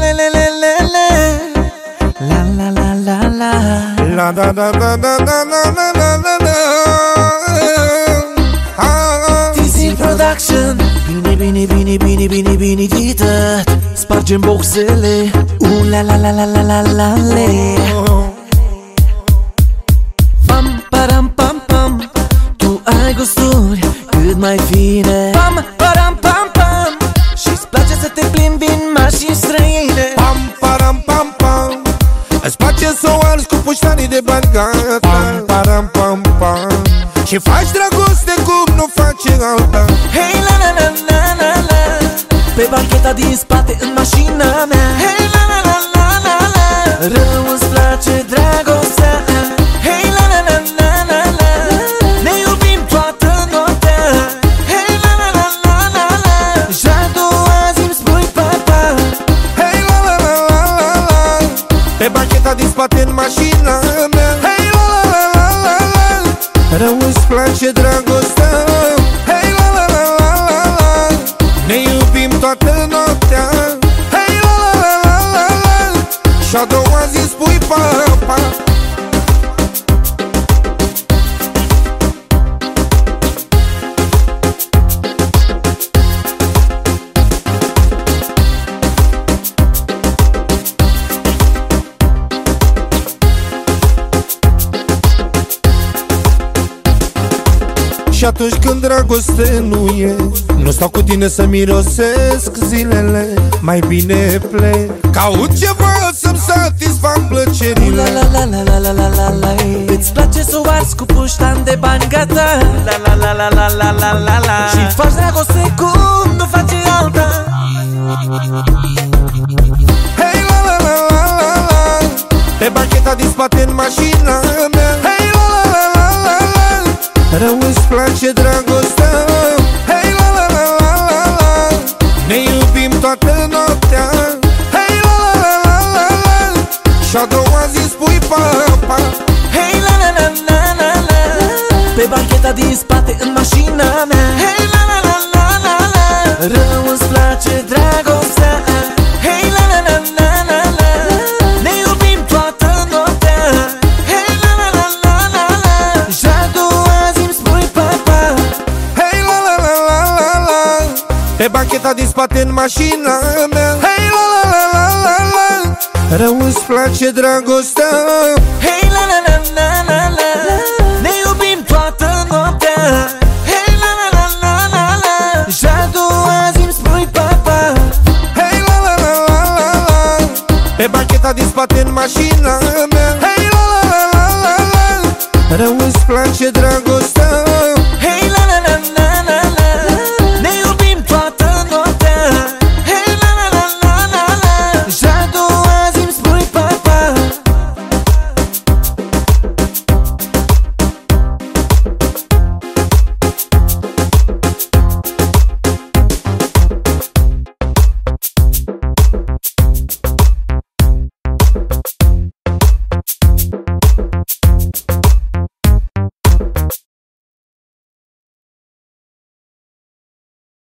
La la la la la. La da da da da da da da da da. TC Production. Bine ghitat. Spargem boxele. La la la la la la la le. Pam param pam pam. Tu ai gusturi cât mai fine. Pam param pam pam. Și-ți place să te plimbi în mașini străine. Pam param pam pam. Îți place să o arzi cu puștanii de bani, gata. Pam param pam pam. Și faci dragoste cum nu face alta. Hei la la la la la la. Pe bancheta din spate în mașina mea. Hei la la la la la la. Rău îți place dragostea. Hei la la la la la la. Ne iubim toată noaptea. Hei la la la la la la. Jadu azi îmi spui papa. Hei la la la la la la. Pe bancheta din spate în mașina mea. Hei la la la la la la. Rău îți place dragostea. Hei la la la la la la. Ne iubim toată noaptea. Hei la la la la la la. Și a doua zi spui papa. Și atunci când dragoste nu e, nu stau cu tine să mirosesc zilele. Mai bine plec, caut ceva să-mi satisfac plăcerile. La la la la la la la la la. Îți place să o arzi cu puștan de bani, gata. La la la la la la la la la. Și faci dragoste cum nu face alta. Hei la la la la la la. Pe bancheta din spate în mașina mea. Hei la la la la la la. Rău îți place dragostea. Hei la la la la la la. Ne iubim toată noaptea. Hei la la la la la la. Și a doua zi spui papa. Hei la la la la la la. Pe bancheta din spate în mașina mea. Hei la la la la la la. Rău îți place dragostea. Hei la la la la la la. Ne iubim toată noaptea. Hei la la la la la la. Jadu azi îmi spui papa. Hei la la la la la la. Pe bancheta din spate în mașina mea. Hei la la la la la la. Rău îți place dragostea. Hei la la la la la la. Ne iubim toată noaptea. Hei la la la la la la. Jadu azi îmi spui papa. Hei la la la la la la. Pe bancheta din spate în mașina mea. Hei la la la la la la. Rău îți place dragostea.